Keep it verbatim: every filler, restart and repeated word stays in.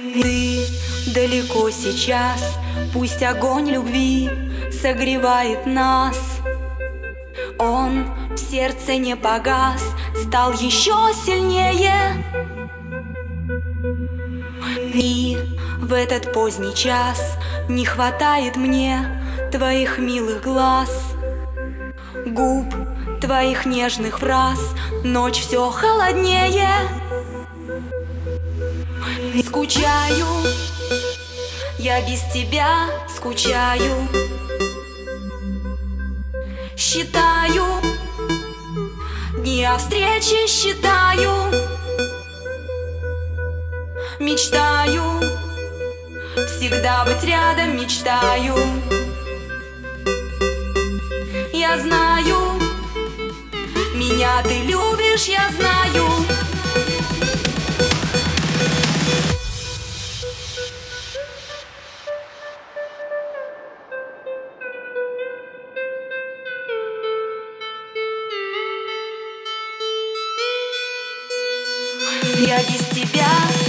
Ты далеко сейчас, пусть огонь любви согревает нас. Он в сердце не погас, стал еще сильнее. И в этот поздний час не хватает мне твоих милых глаз, губ, твоих нежных фраз. Ночь все холоднее. Скучаю, я без тебя скучаю. Считаю дни о встрече, считаю. Мечтаю всегда быть рядом, мечтаю. Я знаю, меня ты любишь, я знаю. Я без тебя